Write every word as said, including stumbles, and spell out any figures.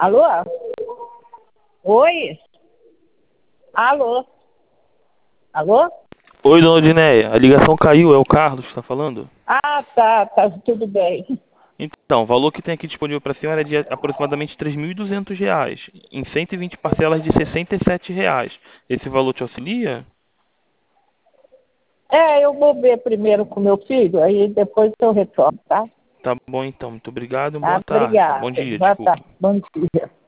Alô? Oi? Alô? Alô? Oi, dona Odineia, a ligação caiu, é o Carlos que está falando? Ah, tá, tá tudo bem. Então, o valor que tem aqui disponível para a senhora é de aproximadamente três mil e duzentos reais, em cento e vinte parcelas de sessenta e sete reais. Esse valor te auxilia? É, eu vou ver primeiro com meu filho, aí depois eu retorno, tá? Tá bom então, muito obrigado e Tá, boa tarde. obrigada. Bom dia, Boa desculpa. tarde. Bom dia.